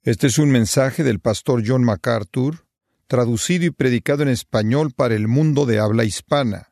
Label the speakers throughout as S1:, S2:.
S1: Este es un mensaje del pastor John MacArthur, traducido y predicado en español para el mundo de habla hispana.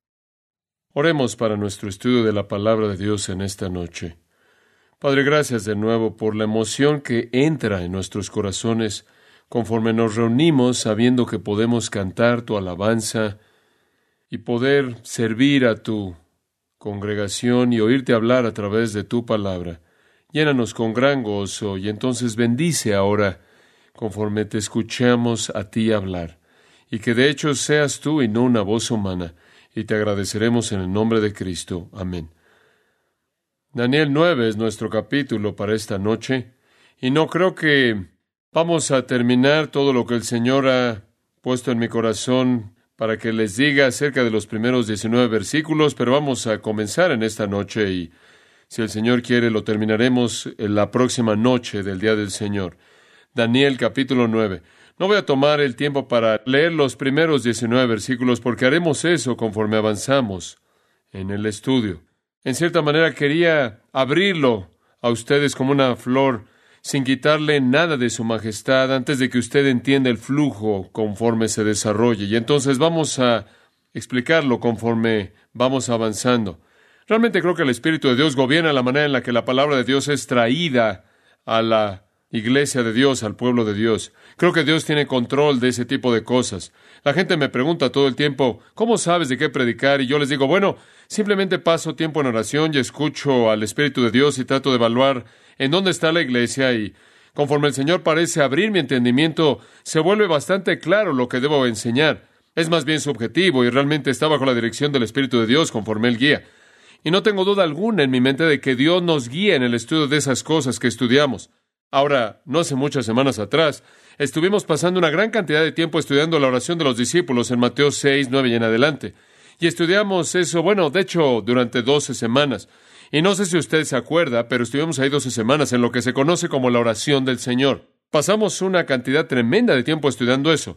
S2: Oremos para nuestro estudio de la palabra de Dios en esta noche. Padre, gracias de nuevo por la emoción que entra en nuestros corazones conforme nos reunimos sabiendo que podemos cantar tu alabanza y poder servir a tu congregación y oírte hablar a través de tu palabra. Llénanos con gran gozo y entonces bendice ahora conforme te escuchamos a ti hablar, y que de hecho seas tú y no una voz humana, y te agradeceremos en el nombre de Cristo. Amén. Daniel 9 es nuestro capítulo para esta noche, y no creo que vamos a terminar todo lo que el Señor ha puesto en mi corazón para que les diga acerca de los primeros 19 versículos, pero vamos a comenzar en esta noche y si el Señor quiere, lo terminaremos en la próxima noche del Día del Señor. Daniel capítulo 9. No voy a tomar el tiempo para leer los primeros 19 versículos porque haremos eso conforme avanzamos en el estudio. En cierta manera quería abrirlo a ustedes como una flor sin quitarle nada de su majestad antes de que usted entienda el flujo conforme se desarrolle. Y entonces vamos a explicarlo conforme vamos avanzando. Realmente creo que el Espíritu de Dios gobierna la manera en la que la palabra de Dios es traída a la iglesia de Dios, al pueblo de Dios. Creo que Dios tiene control de ese tipo de cosas. La gente me pregunta todo el tiempo, ¿cómo sabes de qué predicar? Y yo les digo, bueno, simplemente paso tiempo en oración y escucho al Espíritu de Dios y trato de evaluar en dónde está la iglesia y conforme el Señor parece abrir mi entendimiento, se vuelve bastante claro lo que debo enseñar. Es más bien subjetivo y realmente está bajo la dirección del Espíritu de Dios conforme Él guía. Y no tengo duda alguna en mi mente de que Dios nos guía en el estudio de esas cosas que estudiamos. Ahora, no hace muchas semanas atrás, estuvimos pasando una gran cantidad de tiempo estudiando la oración de los discípulos en Mateo 6, 9 y en adelante. Y estudiamos eso, de hecho, durante 12 semanas. Y no sé si usted se acuerda, pero estuvimos ahí 12 semanas en lo que se conoce como la oración del Señor. Pasamos una cantidad tremenda de tiempo estudiando eso.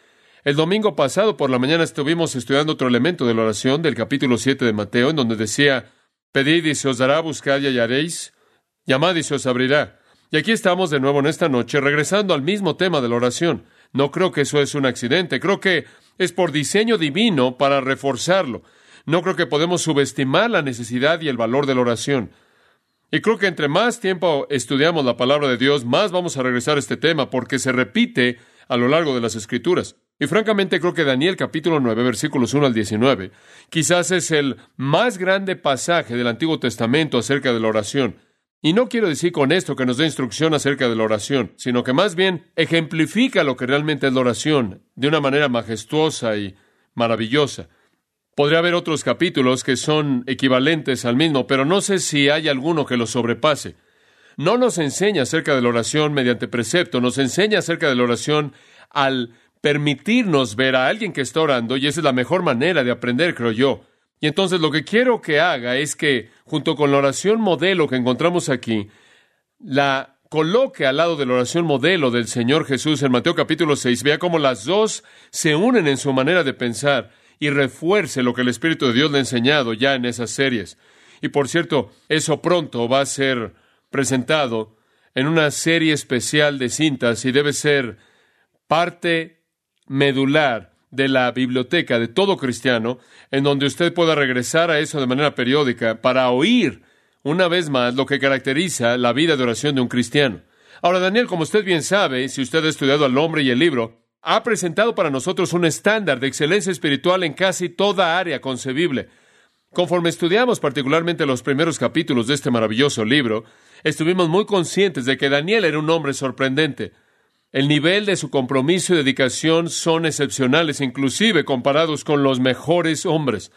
S2: El domingo pasado por la mañana estuvimos estudiando otro elemento de la oración del capítulo 7 de Mateo, en donde decía, pedid y se os dará, buscad y hallaréis, llamad y se os abrirá. Y aquí estamos de nuevo en esta noche, regresando al mismo tema de la oración. No creo que eso es un accidente, creo que es por diseño divino para reforzarlo. No creo que podemos subestimar la necesidad y el valor de la oración. Y creo que entre más tiempo estudiamos la palabra de Dios, más vamos a regresar a este tema, porque se repite a lo largo de las Escrituras. Y francamente creo que Daniel capítulo 9, versículos 1 al 19, quizás es el más grande pasaje del Antiguo Testamento acerca de la oración. Y no quiero decir con esto que nos dé instrucción acerca de la oración, sino que más bien ejemplifica lo que realmente es la oración de una manera majestuosa y maravillosa. Podría haber otros capítulos que son equivalentes al mismo, pero no sé si hay alguno que lo sobrepase. No nos enseña acerca de la oración mediante precepto, nos enseña acerca de la oración al permitirnos ver a alguien que está orando, y esa es la mejor manera de aprender, creo yo. Y entonces lo que quiero que haga es que, junto con la oración modelo que encontramos aquí, la coloque al lado de la oración modelo del Señor Jesús en Mateo capítulo 6, vea cómo las dos se unen en su manera de pensar y refuerce lo que el Espíritu de Dios le ha enseñado ya en esas series. Y por cierto, eso pronto va a ser presentado en una serie especial de cintas y debe ser parte medular de la biblioteca de todo cristiano, en donde usted pueda regresar a eso de manera periódica para oír una vez más lo que caracteriza la vida de oración de un cristiano. Ahora, Daniel, como usted bien sabe, si usted ha estudiado al hombre y el libro, ha presentado para nosotros un estándar de excelencia espiritual en casi toda área concebible. Conforme estudiamos particularmente los primeros capítulos de este maravilloso libro, estuvimos muy conscientes de que Daniel era un hombre sorprendente. El nivel de su compromiso y dedicación son excepcionales, inclusive comparados con los mejores hombres.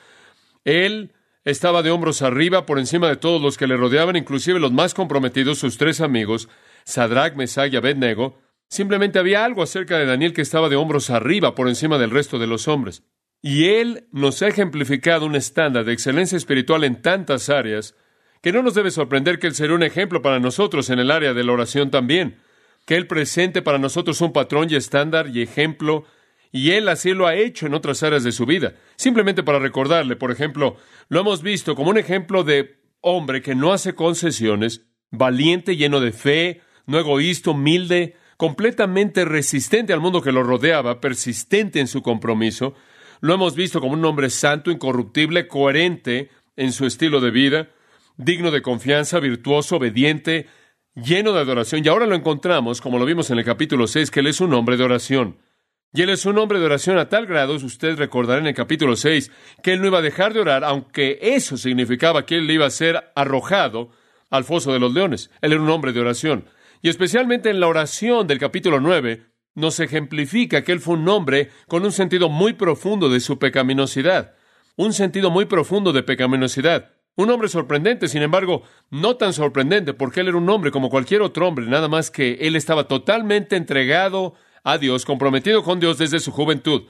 S2: Él estaba de hombros arriba por encima de todos los que le rodeaban, inclusive los más comprometidos, sus tres amigos, Sadrach, Mesach y Abednego. Simplemente había algo acerca de Daniel que estaba de hombros arriba por encima del resto de los hombres. Y él nos ha ejemplificado un estándar de excelencia espiritual en tantas áreas que no nos debe sorprender que él será un ejemplo para nosotros en el área de la oración también. Que Él presente para nosotros un patrón y estándar y ejemplo, y Él así lo ha hecho en otras áreas de su vida. Simplemente para recordarle, por ejemplo, lo hemos visto como un ejemplo de hombre que no hace concesiones, valiente, lleno de fe, no egoísta, humilde, completamente resistente al mundo que lo rodeaba, persistente en su compromiso. Lo hemos visto como un hombre santo, incorruptible, coherente en su estilo de vida, digno de confianza, virtuoso, obediente, lleno de adoración. Y ahora lo encontramos, como lo vimos en el capítulo 6, que él es un hombre de oración. Y él es un hombre de oración a tal grado, usted recordará en el capítulo 6, que él no iba a dejar de orar, aunque eso significaba que él iba a ser arrojado al foso de los leones. Él era un hombre de oración. Y especialmente en la oración del capítulo 9, nos ejemplifica que él fue un hombre con un sentido muy profundo de su pecaminosidad. Un sentido muy profundo de pecaminosidad. Un hombre sorprendente, sin embargo, no tan sorprendente, porque él era un hombre como cualquier otro hombre, nada más que él estaba totalmente entregado a Dios, comprometido con Dios desde su juventud.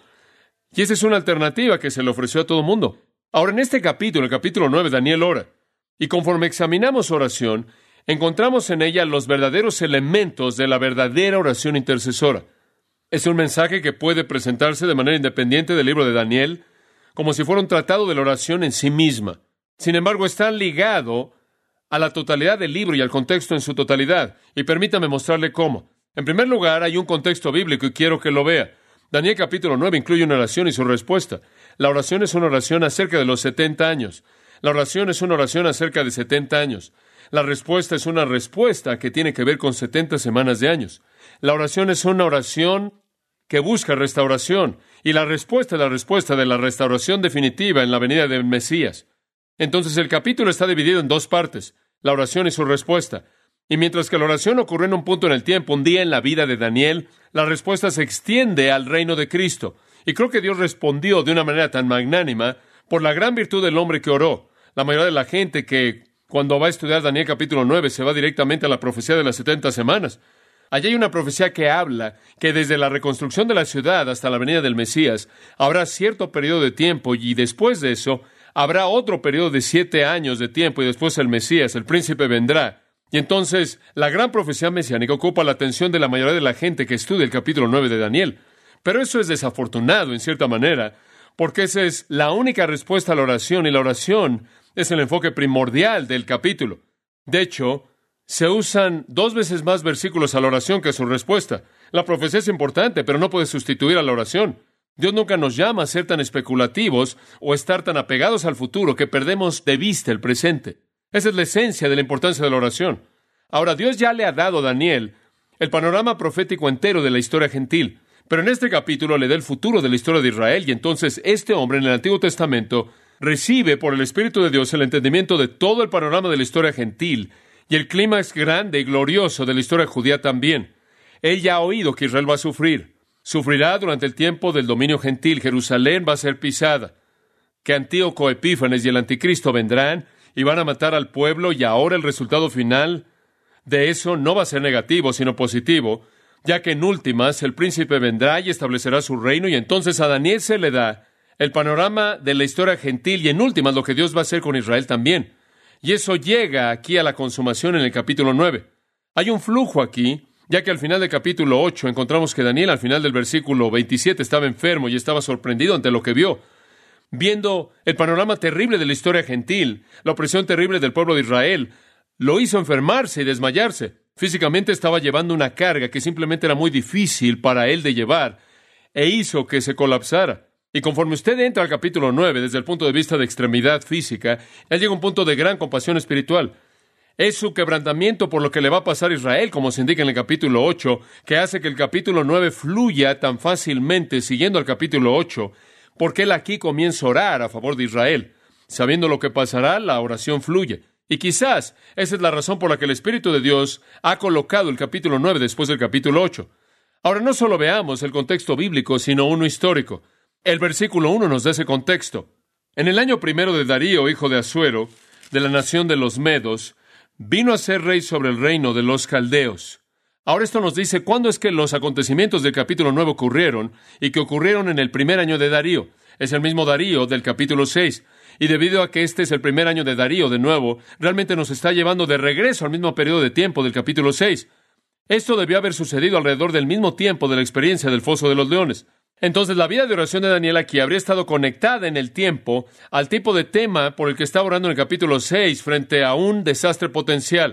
S2: Y esa es una alternativa que se le ofreció a todo el mundo. Ahora, en este capítulo, el capítulo 9, Daniel ora. Y conforme examinamos su oración, encontramos en ella los verdaderos elementos de la verdadera oración intercesora. Es un mensaje que puede presentarse de manera independiente del libro de Daniel, como si fuera un tratado de la oración en sí misma. Sin embargo, está ligado a la totalidad del libro y al contexto en su totalidad. Y permítame mostrarle cómo. En primer lugar, hay un contexto bíblico y quiero que lo vea. Daniel capítulo 9 incluye una oración y su respuesta. La oración es una oración acerca de los 70 años. La oración es una oración acerca de 70 años. La respuesta es una respuesta que tiene que ver con 70 semanas de años. La oración es una oración que busca restauración. Y la respuesta es la respuesta de la restauración definitiva en la venida del Mesías. Entonces el capítulo está dividido en dos partes, la oración y su respuesta. Y mientras que la oración ocurrió en un punto en el tiempo, un día en la vida de Daniel, la respuesta se extiende al reino de Cristo. Y creo que Dios respondió de una manera tan magnánima por la gran virtud del hombre que oró. La mayoría de la gente que cuando va a estudiar Daniel capítulo 9 se va directamente a la profecía de las 70 semanas. Allí hay una profecía que habla que desde la reconstrucción de la ciudad hasta la venida del Mesías habrá cierto periodo de tiempo y después de eso habrá otro periodo de 7 años de tiempo y después el Mesías, el príncipe, vendrá. Y entonces la gran profecía mesiánica ocupa la atención de la mayoría de la gente que estudia el capítulo 9 de Daniel. Pero eso es desafortunado en cierta manera, porque esa es la única respuesta a la oración y la oración es el enfoque primordial del capítulo. De hecho, se usan 2 veces más versículos a la oración que a su respuesta. La profecía es importante, pero no puede sustituir a la oración. Dios nunca nos llama a ser tan especulativos o estar tan apegados al futuro que perdemos de vista el presente. Esa es la esencia de la importancia de la oración. Ahora, Dios ya le ha dado a Daniel el panorama profético entero de la historia gentil, pero en este capítulo le da el futuro de la historia de Israel, y entonces este hombre en el Antiguo Testamento recibe por el Espíritu de Dios el entendimiento de todo el panorama de la historia gentil y el clímax grande y glorioso de la historia judía también. Él ya ha oído que Israel va a sufrir. Sufrirá durante el tiempo del dominio gentil. Jerusalén va a ser pisada. Que Antíoco Epífanes y el Anticristo vendrán y van a matar al pueblo, y ahora el resultado final de eso no va a ser negativo, sino positivo, ya que en últimas el príncipe vendrá y establecerá su reino, y entonces a Daniel se le da el panorama de la historia gentil y en últimas lo que Dios va a hacer con Israel también. Y eso llega aquí a la consumación en el capítulo 9. Hay un flujo aquí, ya que al final del capítulo 8 encontramos que Daniel al final del versículo 27 estaba enfermo y estaba sorprendido ante lo que vio. Viendo el panorama terrible de la historia gentil, la opresión terrible del pueblo de Israel, lo hizo enfermarse y desmayarse. Físicamente estaba llevando una carga que simplemente era muy difícil para él de llevar, e hizo que se colapsara. Y conforme usted entra al capítulo 9, desde el punto de vista de extremidad física, él llega a un punto de gran compasión espiritual. Es su quebrantamiento por lo que le va a pasar a Israel, como se indica en el capítulo 8, que hace que el capítulo 9 fluya tan fácilmente siguiendo al capítulo 8, porque él aquí comienza a orar a favor de Israel. Sabiendo lo que pasará, la oración fluye. Y quizás esa es la razón por la que el Espíritu de Dios ha colocado el capítulo 9 después del capítulo 8. Ahora, no solo veamos el contexto bíblico, sino uno histórico. El versículo 1 nos da ese contexto. En el año 1 de Darío, hijo de Asuero, de la nación de los Medos, vino a ser rey sobre el reino de los caldeos. Ahora esto nos dice cuándo es que los acontecimientos del capítulo 9 ocurrieron y que ocurrieron en el primer año de Darío. Es el mismo Darío del capítulo 6. Y debido a que este es el primer año de Darío, de nuevo, realmente nos está llevando de regreso al mismo periodo de tiempo del capítulo 6. Esto debió haber sucedido alrededor del mismo tiempo de la experiencia del foso de los leones. Entonces, la vida de oración de Daniel aquí habría estado conectada en el tiempo al tipo de tema por el que estaba orando en el capítulo 6 frente a un desastre potencial.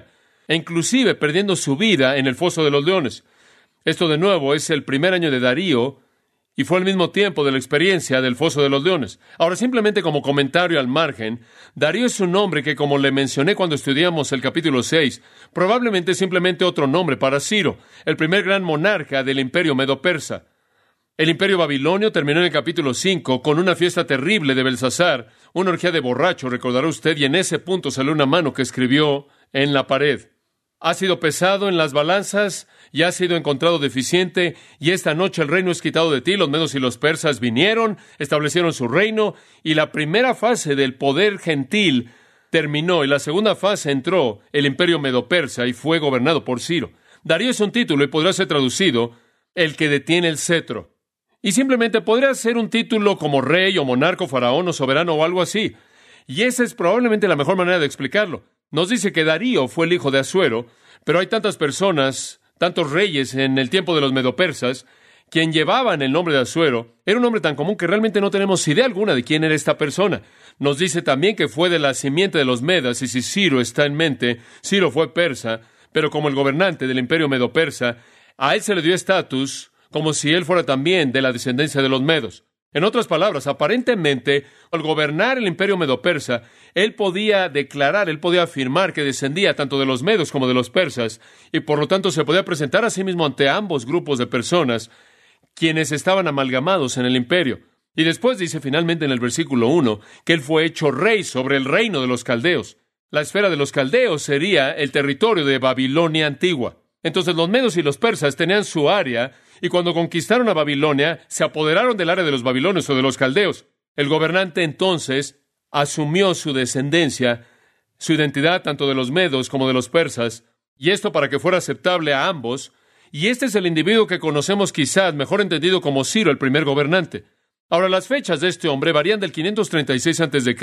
S2: e inclusive perdiendo su vida en el foso de los leones. Esto de nuevo es el primer año de Darío y fue al mismo tiempo de la experiencia del foso de los leones. Ahora, simplemente como comentario al margen, Darío es un nombre que, como le mencioné cuando estudiamos el capítulo 6, probablemente es simplemente otro nombre para Ciro, el primer gran monarca del imperio medo-persa. El imperio babilonio terminó en el capítulo 5 con una fiesta terrible de Belsasar, una orgía de borracho, recordará usted, y en ese punto salió una mano que escribió en la pared: ha sido pesado en las balanzas y ha sido encontrado deficiente, y esta noche el reino es quitado de ti. Los medos y los persas vinieron, establecieron su reino, y la primera fase del poder gentil terminó, y la segunda fase entró el imperio medo-persa y fue gobernado por Ciro. Darío es un título y podrá ser traducido el que detiene el cetro. Y simplemente podría ser un título como rey o monarca, faraón o soberano o algo así. Y esa es probablemente la mejor manera de explicarlo. Nos dice que Darío fue el hijo de Asuero, pero hay tantas personas, tantos reyes en el tiempo de los medopersas, quien llevaban el nombre de Asuero. Era un nombre tan común que realmente no tenemos idea alguna de quién era esta persona. Nos dice también que fue de la simiente de los medas, y si Ciro está en mente, Ciro fue persa, pero como el gobernante del imperio medopersa, a él se le dio estatus como si él fuera también de la descendencia de los medos. En otras palabras, aparentemente, al gobernar el imperio medo-persa, él podía declarar, él podía afirmar que descendía tanto de los medos como de los persas, y por lo tanto se podía presentar a sí mismo ante ambos grupos de personas, quienes estaban amalgamados en el imperio. Y después dice finalmente en el versículo 1, que él fue hecho rey sobre el reino de los caldeos. La esfera de los caldeos sería el territorio de Babilonia antigua. Entonces los medos y los persas tenían su área, y cuando conquistaron a Babilonia, se apoderaron del área de los babilonios o de los caldeos. El gobernante entonces asumió su descendencia, su identidad tanto de los medos como de los persas, y esto para que fuera aceptable a ambos, y este es el individuo que conocemos quizás mejor entendido como Ciro, el primer gobernante. Ahora, las fechas de este hombre varían del 536 a.C.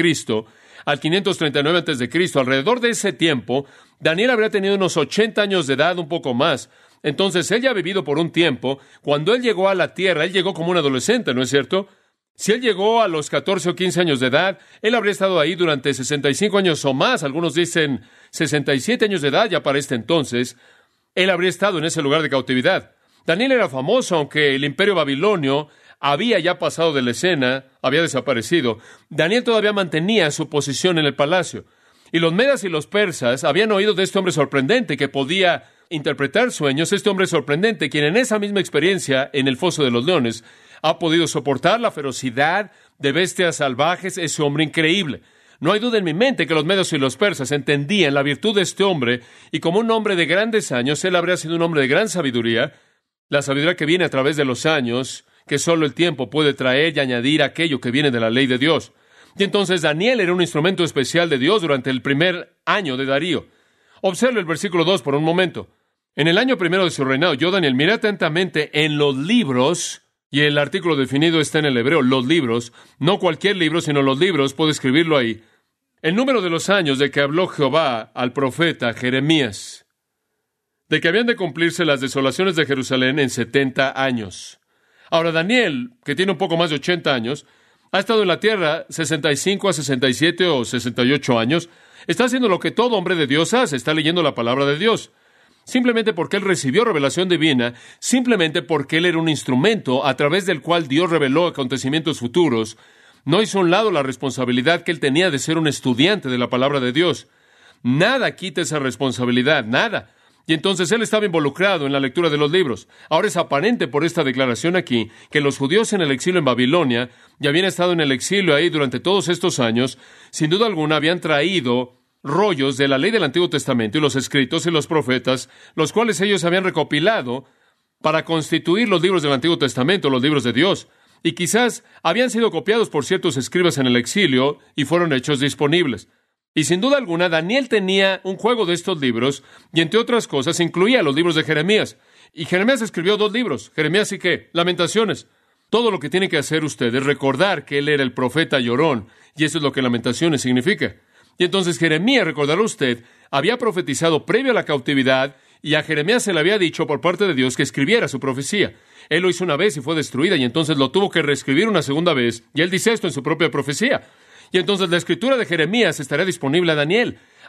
S2: al 539 a.C. Alrededor de ese tiempo, Daniel habría tenido unos 80 años de edad, un poco más. Entonces, él ya ha vivido por un tiempo. Cuando él llegó a la tierra, él llegó como un adolescente, ¿no es cierto? Si él llegó a los 14 o 15 años de edad, él habría estado ahí durante 65 años o más. Algunos dicen 67 años de edad ya para este entonces. Él habría estado en ese lugar de cautividad. Daniel era famoso, aunque el imperio babilonio había ya pasado de la escena, había desaparecido. Daniel todavía mantenía su posición en el palacio. Y los medas y los persas habían oído de este hombre sorprendente que podía interpretar sueños, este hombre sorprendente, quien en esa misma experiencia en el foso de los leones ha podido soportar la ferocidad de bestias salvajes. Es un hombre increíble. No hay duda en mi mente que los medos y los persas entendían la virtud de este hombre, y como un hombre de grandes años, él habría sido un hombre de gran sabiduría, la sabiduría que viene a través de los años, que solo el tiempo puede traer y añadir aquello que viene de la ley de Dios. Y entonces Daniel era un instrumento especial de Dios durante el primer año de Darío. Observe el versículo 2 por un momento. En el año primero de su reinado, yo, Daniel, miré atentamente en los libros, y el artículo definido está en el hebreo, los libros, no cualquier libro, sino los libros, puedo escribirlo ahí, el número de los años de que habló Jehová al profeta Jeremías, de que habían de cumplirse las desolaciones de Jerusalén en 70 años. Ahora, Daniel, que tiene un poco más de 80 años, ha estado en la tierra 65 a 67 o 68 años, está haciendo lo que todo hombre de Dios hace, está leyendo la palabra de Dios. Simplemente porque él recibió revelación divina, simplemente porque él era un instrumento a través del cual Dios reveló acontecimientos futuros, no hizo a un lado la responsabilidad que él tenía de ser un estudiante de la palabra de Dios. Nada quita esa responsabilidad, nada. Y entonces él estaba involucrado en la lectura de los libros. Ahora es aparente por esta declaración aquí que los judíos en el exilio en Babilonia, y habían estado en el exilio ahí durante todos estos años, sin duda alguna habían traído rollos de la ley del Antiguo Testamento y los escritos y los profetas, los cuales ellos habían recopilado para constituir los libros del Antiguo Testamento, los libros de Dios. Y quizás habían sido copiados por ciertos escribas en el exilio y fueron hechos disponibles. Y sin duda alguna, Daniel tenía un juego de estos libros, y entre otras cosas incluía los libros de Jeremías. Y Jeremías escribió 2 libros. Jeremías y ¿qué? Lamentaciones. Todo lo que tiene que hacer usted es recordar que él era el profeta llorón, y eso es lo que Lamentaciones significa. Y entonces Jeremías, recordará usted, había profetizado previo a la cautividad, y a Jeremías se le había dicho por parte de Dios que escribiera su profecía. Él lo hizo una vez y fue destruida, y entonces lo tuvo que reescribir una segunda vez, y él dice esto en su propia profecía. Y entonces la escritura de Jeremías estaría disponible a Daniel.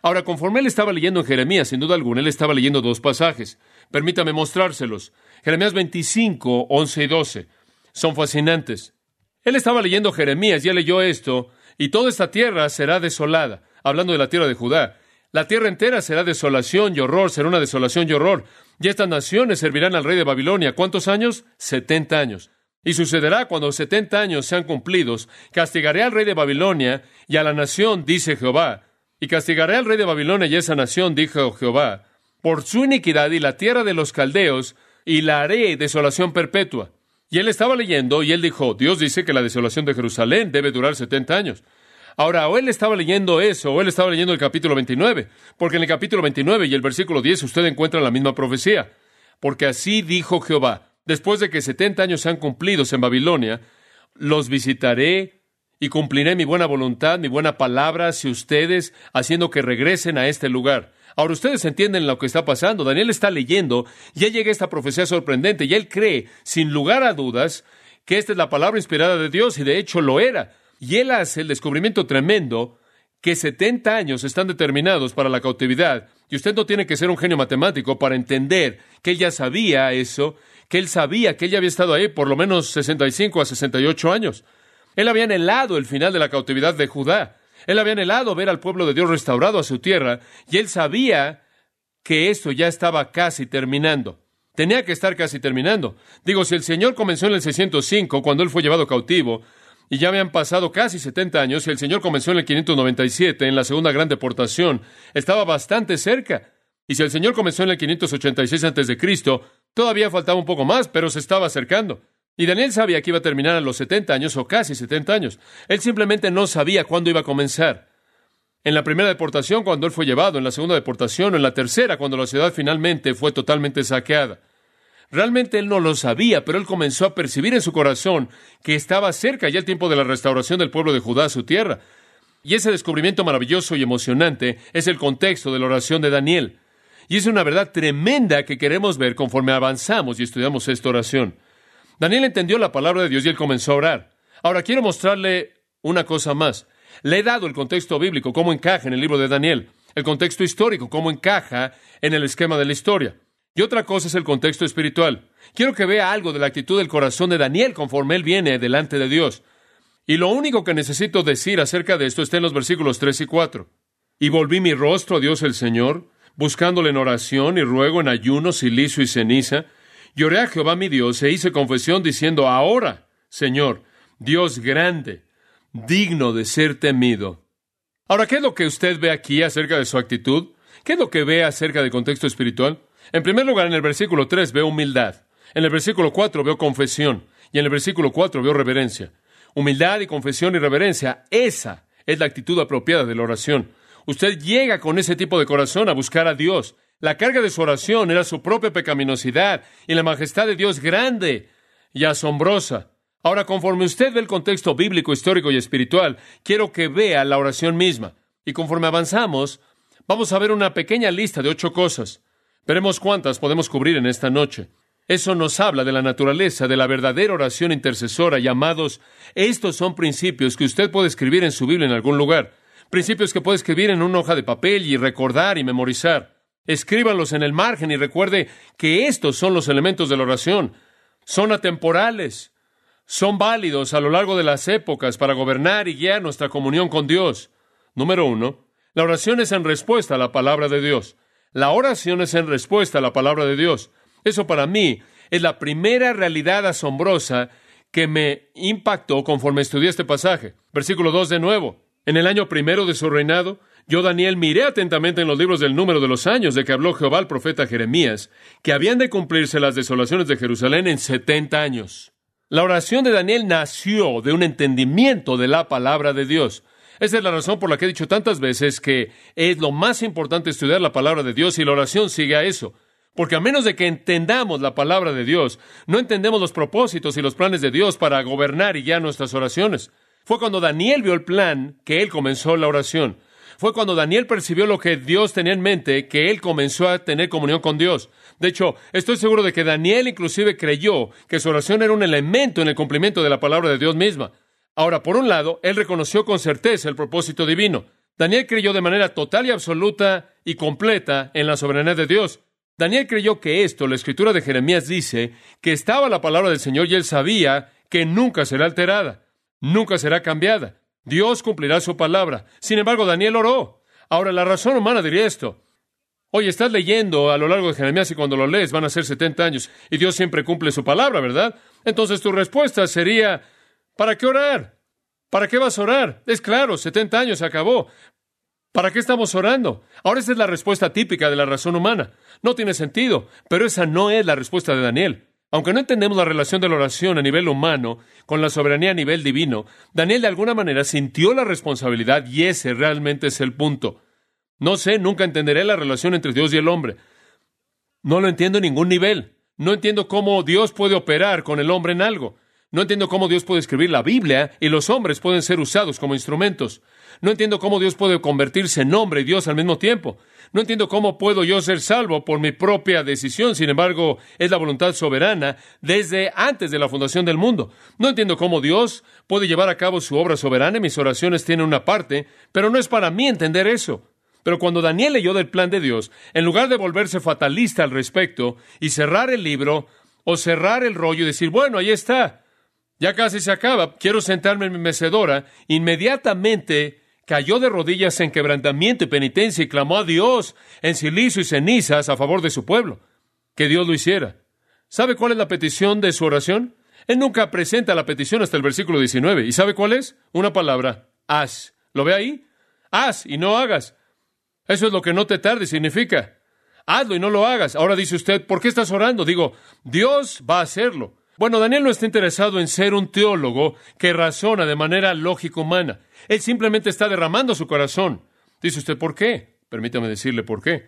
S2: Ahora, conforme él estaba leyendo en Jeremías, sin duda alguna, él estaba leyendo dos pasajes. Permítame mostrárselos. Jeremías 25, 11 y 12. Son fascinantes. Él estaba leyendo Jeremías, ya leyó esto, y toda esta tierra será desolada. Hablando de la tierra de Judá. La tierra entera será desolación y horror, será una desolación y horror. Y estas naciones servirán al rey de Babilonia. ¿Cuántos años? 70 años. Y sucederá cuando 70 años sean cumplidos, castigaré al rey de Babilonia y a la nación, dice Jehová. Y castigaré al rey de Babilonia y a esa nación, dijo Jehová, por su iniquidad y la tierra de los caldeos, y la haré desolación perpetua. Y él estaba leyendo, y él dijo, Dios dice que la desolación de Jerusalén debe durar 70 años. Ahora, o él estaba leyendo eso, o él estaba leyendo el capítulo 29, porque en el capítulo 29 y el versículo 10 usted encuentra la misma profecía. Porque así dijo Jehová, después de que 70 años sean cumplidos en Babilonia, los visitaré y cumpliré mi buena voluntad, mi buena palabra hacia ustedes, haciendo que regresen a este lugar. Ahora, ustedes entienden lo que está pasando. Daniel está leyendo, ya llega esta profecía sorprendente, y él cree, sin lugar a dudas, que esta es la palabra inspirada de Dios, y de hecho lo era. Y él hace el descubrimiento tremendo que 70 años están determinados para la cautividad, y usted no tiene que ser un genio matemático para entender que él ya sabía eso, que él sabía que él ya había estado ahí por lo menos 65 a 68 años. Él había anhelado el final de la cautividad de Judá. Él había anhelado ver al pueblo de Dios restaurado a su tierra, y él sabía que esto ya estaba casi terminando. Tenía que estar casi terminando. Digo, si el Señor comenzó en el 605, cuando él fue llevado cautivo, y ya habían pasado casi 70 años, y el Señor comenzó en el 597, en la segunda gran deportación, estaba bastante cerca. Y si el Señor comenzó en el 586 a.C., todavía faltaba un poco más, pero se estaba acercando. Y Daniel sabía que iba a terminar a los 70 años o casi 70 años. Él simplemente no sabía cuándo iba a comenzar. En la primera deportación, cuando él fue llevado, en la segunda deportación, o en la tercera, cuando la ciudad finalmente fue totalmente saqueada. Realmente él no lo sabía, pero él comenzó a percibir en su corazón que estaba cerca ya el tiempo de la restauración del pueblo de Judá a su tierra. Y ese descubrimiento maravilloso y emocionante es el contexto de la oración de Daniel. Y es una verdad tremenda que queremos ver conforme avanzamos y estudiamos esta oración. Daniel entendió la palabra de Dios y él comenzó a orar. Ahora quiero mostrarle una cosa más. Le he dado el contexto bíblico, cómo encaja en el libro de Daniel. El contexto histórico, cómo encaja en el esquema de la historia. Y otra cosa es el contexto espiritual. Quiero que vea algo de la actitud del corazón de Daniel conforme él viene delante de Dios. Y lo único que necesito decir acerca de esto está en los versículos 3 y 4. Y volví mi rostro a Dios el Señor, buscándole en oración y ruego en ayuno, silicio y ceniza. Y oré a Jehová mi Dios e hice confesión diciendo, ahora, Señor, Dios grande, digno de ser temido. Ahora, ¿qué es lo que usted ve aquí acerca de su actitud? ¿Qué es lo que ve acerca del contexto espiritual? En primer lugar, en el versículo 3 veo humildad. En el versículo 4 veo confesión. Y en el versículo 4 veo reverencia. Humildad y confesión y reverencia. Esa es la actitud apropiada de la oración. Usted llega con ese tipo de corazón a buscar a Dios. La carga de su oración era su propia pecaminosidad y la majestad de Dios grande y asombrosa. Ahora, conforme usted ve el contexto bíblico, histórico y espiritual, quiero que vea la oración misma. Y conforme avanzamos, vamos a ver una pequeña lista de 8 cosas. Veremos cuántas podemos cubrir en esta noche. Eso nos habla de la naturaleza de la verdadera oración intercesora. Y amados, estos son principios que usted puede escribir en su Biblia en algún lugar. Principios que puede escribir en una hoja de papel y recordar y memorizar. Escríbanlos en el margen y recuerde que estos son los elementos de la oración. Son atemporales. Son válidos a lo largo de las épocas para gobernar y guiar nuestra comunión con Dios. Número 1. La oración es en respuesta a la palabra de Dios. La oración es en respuesta a la palabra de Dios. Eso para mí es la primera realidad asombrosa que me impactó conforme estudié este pasaje. Versículo 2 de nuevo. En el año primero de su reinado, yo, Daniel, miré atentamente en los libros del número de los años de que habló Jehová al profeta Jeremías, que habían de cumplirse las desolaciones de Jerusalén en 70 años. La oración de Daniel nació de un entendimiento de la palabra de Dios. Esa es la razón por la que he dicho tantas veces que es lo más importante estudiar la palabra de Dios y la oración sigue a eso. Porque a menos de que entendamos la palabra de Dios, no entendemos los propósitos y los planes de Dios para gobernar y guiar nuestras oraciones. Fue cuando Daniel vio el plan que él comenzó la oración. Fue cuando Daniel percibió lo que Dios tenía en mente que él comenzó a tener comunión con Dios. De hecho, estoy seguro de que Daniel inclusive creyó que su oración era un elemento en el cumplimiento de la palabra de Dios misma. Ahora, por un lado, él reconoció con certeza el propósito divino. Daniel creyó de manera total y absoluta y completa en la soberanía de Dios. Daniel creyó que esto, la escritura de Jeremías dice, que estaba la palabra del Señor y él sabía que nunca será alterada, nunca será cambiada. Dios cumplirá su palabra. Sin embargo, Daniel oró. Ahora, la razón humana diría esto. Oye, estás leyendo a lo largo de Jeremías y cuando lo lees van a ser 70 años y Dios siempre cumple su palabra, ¿verdad? Entonces tu respuesta sería, ¿para qué orar? ¿Para qué vas a orar? Es claro, 70 años se acabó. ¿Para qué estamos orando? Ahora esa es la respuesta típica de la razón humana. No tiene sentido, pero esa no es la respuesta de Daniel. Aunque no entendemos la relación de la oración a nivel humano con la soberanía a nivel divino, Daniel de alguna manera sintió la responsabilidad y ese realmente es el punto. No sé, nunca entenderé la relación entre Dios y el hombre. No lo entiendo en ningún nivel. No entiendo cómo Dios puede operar con el hombre en algo. No entiendo cómo Dios puede escribir la Biblia y los hombres pueden ser usados como instrumentos. No entiendo cómo Dios puede convertirse en hombre y Dios al mismo tiempo. No entiendo cómo puedo yo ser salvo por mi propia decisión. Sin embargo, es la voluntad soberana desde antes de la fundación del mundo. No entiendo cómo Dios puede llevar a cabo su obra soberana y mis oraciones tienen una parte, pero no es para mí entender eso. Pero cuando Daniel leyó del plan de Dios, en lugar de volverse fatalista al respecto y cerrar el libro o cerrar el rollo y decir, bueno, ahí está, ya casi se acaba, quiero sentarme en mi mecedora, inmediatamente cayó de rodillas en quebrantamiento y penitencia y clamó a Dios en silicio y cenizas a favor de su pueblo. Que Dios lo hiciera. ¿Sabe cuál es la petición de su oración? Él nunca presenta la petición hasta el versículo 19. ¿Y sabe cuál es? Una palabra, haz. ¿Lo ve ahí? Haz y no hagas. Eso es lo que no te tardes significa. Hazlo y no lo hagas. Ahora dice usted, ¿por qué estás orando? Digo, Dios va a hacerlo. Bueno, Daniel no está interesado en ser un teólogo que razona de manera lógica humana. Él simplemente está derramando su corazón. Dice usted, ¿por qué? Permítame decirle por qué.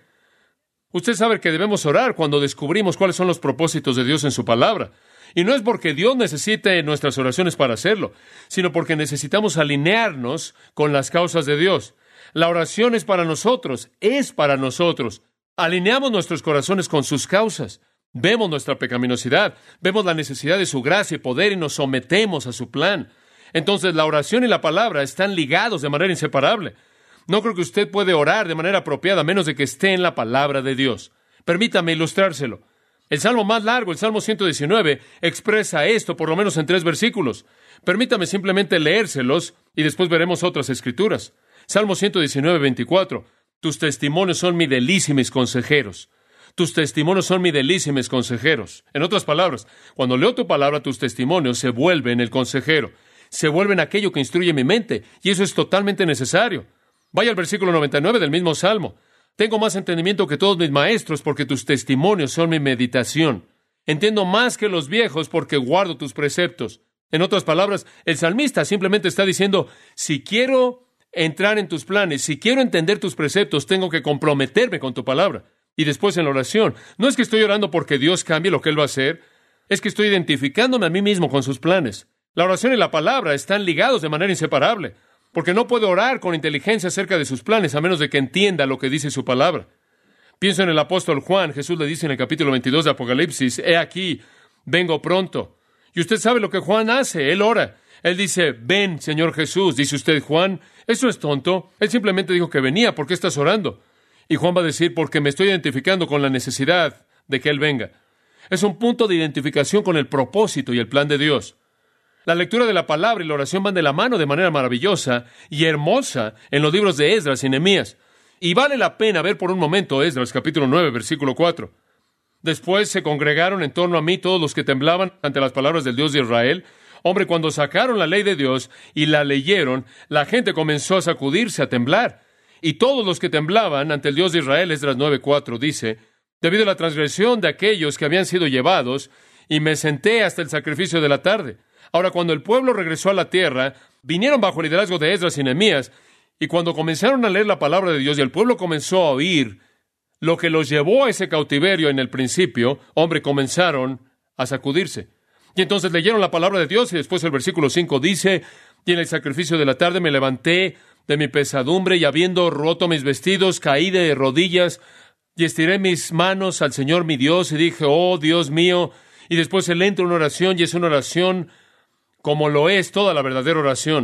S2: Usted sabe que debemos orar cuando descubrimos cuáles son los propósitos de Dios en su palabra. Y no es porque Dios necesite nuestras oraciones para hacerlo, sino porque necesitamos alinearnos con las causas de Dios. La oración es para nosotros, es para nosotros. Alineamos nuestros corazones con sus causas. Vemos nuestra pecaminosidad, vemos la necesidad de su gracia y poder y nos sometemos a su plan. Entonces la oración y la palabra están ligados de manera inseparable. No creo que usted puede orar de manera apropiada a menos de que esté en la palabra de Dios. Permítame ilustrárselo. El salmo más largo, el Salmo 119, expresa esto por lo menos en 3 versículos. Permítame simplemente leérselos y después veremos otras escrituras. Salmo 119, 24. Tus testimonios son mi delicia y mis consejeros. Tus testimonios son mi delicia y mis consejeros. En otras palabras, cuando leo tu palabra, tus testimonios se vuelven el consejero. Se vuelven aquello que instruye mi mente. Y eso es totalmente necesario. Vaya al versículo 99 del mismo Salmo. Tengo más entendimiento que todos mis maestros porque tus testimonios son mi meditación. Entiendo más que los viejos porque guardo tus preceptos. En otras palabras, el salmista simplemente está diciendo, si quiero entrar en tus planes, si quiero entender tus preceptos, tengo que comprometerme con tu palabra. Y después en la oración, no es que estoy orando porque Dios cambie lo que Él va a hacer, es que estoy identificándome a mí mismo con sus planes. La oración y la palabra están ligados de manera inseparable, porque no puedo orar con inteligencia acerca de sus planes a menos de que entienda lo que dice su palabra. Pienso en el apóstol Juan. Jesús le dice en el capítulo 22 de Apocalipsis, he aquí, vengo pronto. Y usted sabe lo que Juan hace, él ora. Él dice, ven, Señor Jesús. Dice usted, Juan, eso es tonto. Él simplemente dijo que venía. ¿Por qué estás orando? Y Juan va a decir, porque me estoy identificando con la necesidad de que Él venga. Es un punto de identificación con el propósito y el plan de Dios. La lectura de la palabra y la oración van de la mano de manera maravillosa y hermosa en los libros de Esdras y Nehemías. Y vale la pena ver por un momento Esdras, capítulo 9, versículo 4. Después se congregaron en torno a mí todos los que temblaban ante las palabras del Dios de Israel. Hombre, cuando sacaron la ley de Dios y la leyeron, la gente comenzó a sacudirse, a temblar. Y todos los que temblaban ante el Dios de Israel, Esdras 9:4, dice, debido a la transgresión de aquellos que habían sido llevados, y me senté hasta el sacrificio de la tarde. Ahora, cuando el pueblo regresó a la tierra, vinieron bajo el liderazgo de Esdras y Nehemías, y cuando comenzaron a leer la palabra de Dios y el pueblo comenzó a oír lo que los llevó a ese cautiverio en el principio, hombre, comenzaron a sacudirse. Y entonces leyeron la palabra de Dios y después el versículo 5 dice, y en el sacrificio de la tarde me levanté de mi pesadumbre y habiendo roto mis vestidos, caí de rodillas y estiré mis manos al Señor mi Dios y dije, oh Dios mío, y después él entra en una oración y es una oración como lo es toda la verdadera oración.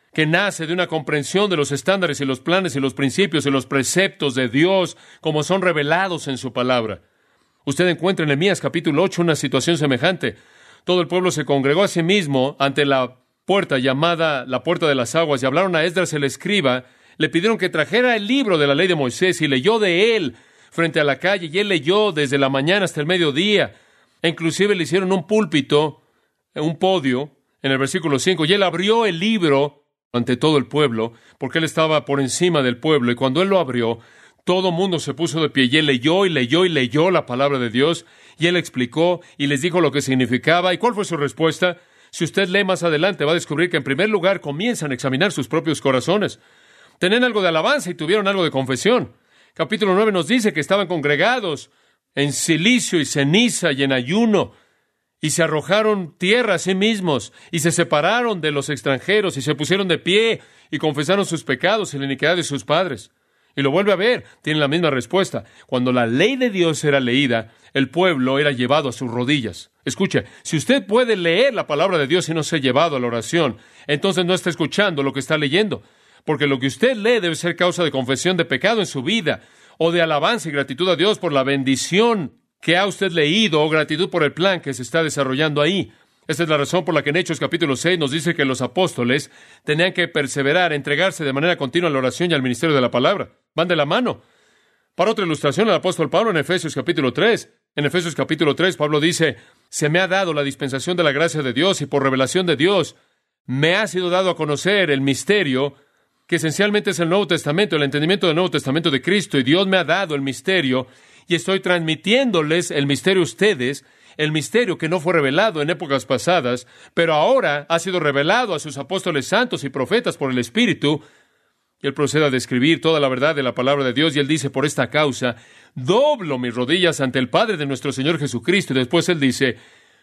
S2: que nace de una comprensión de los estándares y los planes y los principios y los preceptos de Dios como son revelados en su palabra. Usted encuentra en Nehemías capítulo 8 una situación semejante. Todo el pueblo se congregó a sí mismo ante la puerta llamada la Puerta de las Aguas y hablaron a Esdras el escriba. Le pidieron que trajera el libro de la ley de Moisés y leyó de él frente a la calle, y él leyó desde la mañana hasta el mediodía. E inclusive le hicieron un púlpito, un podio, en el versículo 5, y él abrió el libro ante todo el pueblo, porque él estaba por encima del pueblo, y cuando él lo abrió, todo mundo se puso de pie, y él leyó y leyó y leyó la palabra de Dios, y él explicó y les dijo lo que significaba. ¿Y cuál fue su respuesta? Si usted lee más adelante, va a descubrir que en primer lugar comienzan a examinar sus propios corazones. Tenían algo de alabanza y tuvieron algo de confesión. Capítulo 9 nos dice que estaban congregados en cilicio y ceniza y en ayuno, y se arrojaron tierra a sí mismos, y se separaron de los extranjeros, y se pusieron de pie, y confesaron sus pecados y la iniquidad de sus padres. Y lo vuelve a ver, tiene la misma respuesta. Cuando la ley de Dios era leída, el pueblo era llevado a sus rodillas. Escuche, si usted puede leer la palabra de Dios y no ser llevado a la oración, entonces no está escuchando lo que está leyendo, porque lo que usted lee debe ser causa de confesión de pecado en su vida, o de alabanza y gratitud a Dios por la bendición que ha usted leído, o gratitud por el plan que se está desarrollando ahí. Esta es la razón por la que en Hechos capítulo 6 nos dice que los apóstoles tenían que perseverar, entregarse de manera continua a la oración y al ministerio de la palabra. Van de la mano. Para otra ilustración, el apóstol Pablo en Efesios capítulo 3. En Efesios capítulo 3, Pablo dice, se me ha dado la dispensación de la gracia de Dios y por revelación de Dios me ha sido dado a conocer el misterio que esencialmente es el Nuevo Testamento, el entendimiento del Nuevo Testamento de Cristo, y Dios me ha dado el misterio y estoy transmitiéndoles el misterio a ustedes, el misterio que no fue revelado en épocas pasadas, pero ahora ha sido revelado a sus apóstoles santos y profetas por el Espíritu. Y él procede a describir toda la verdad de la palabra de Dios, y él dice, por esta causa, doblo mis rodillas ante el Padre de nuestro Señor Jesucristo. Y después él dice,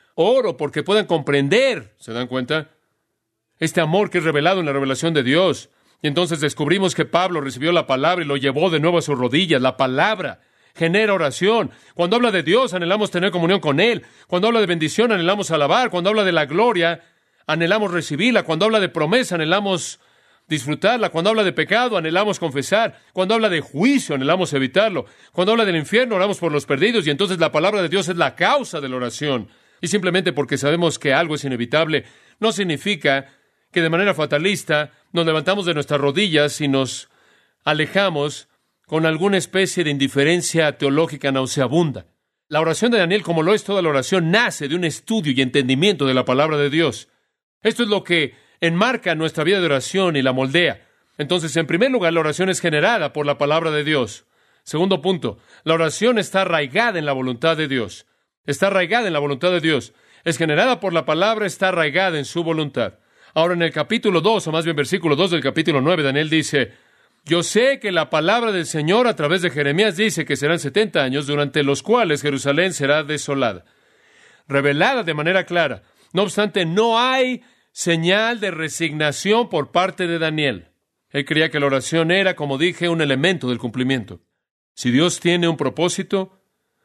S2: oro porque puedan comprender, ¿se dan cuenta? Este amor que es revelado en la revelación de Dios. Y entonces descubrimos que Pablo recibió la palabra y lo llevó de nuevo a sus rodillas. La palabra genera oración. Cuando habla de Dios, anhelamos tener comunión con Él. Cuando habla de bendición, anhelamos alabar. Cuando habla de la gloria, anhelamos recibirla. Cuando habla de promesa, anhelamos disfrutarla. Cuando habla de pecado, anhelamos confesar. Cuando habla de juicio, anhelamos evitarlo. Cuando habla del infierno, oramos por los perdidos. Y entonces la palabra de Dios es la causa de la oración. Y simplemente porque sabemos que algo es inevitable, no significa que de manera fatalista nos levantamos de nuestras rodillas y nos alejamos con alguna especie de indiferencia teológica nauseabunda. La oración de Daniel, como lo es toda la oración, nace de un estudio y entendimiento de la palabra de Dios. Esto es lo que enmarca nuestra vida de oración y la moldea. Entonces, en primer lugar, la oración es generada por la palabra de Dios. Segundo punto, la oración está arraigada en la voluntad de Dios. Está arraigada en la voluntad de Dios. Es generada por la palabra, está arraigada en su voluntad. Ahora, en el capítulo 2, o más bien versículo 2 del capítulo 9, Daniel dice, yo sé que la palabra del Señor a través de Jeremías dice que serán 70 años durante los cuales Jerusalén será desolada. Revelada de manera clara. No obstante, no hay señal de resignación por parte de Daniel. Él creía que la oración era, como dije, un elemento del cumplimiento. Si Dios tiene un propósito,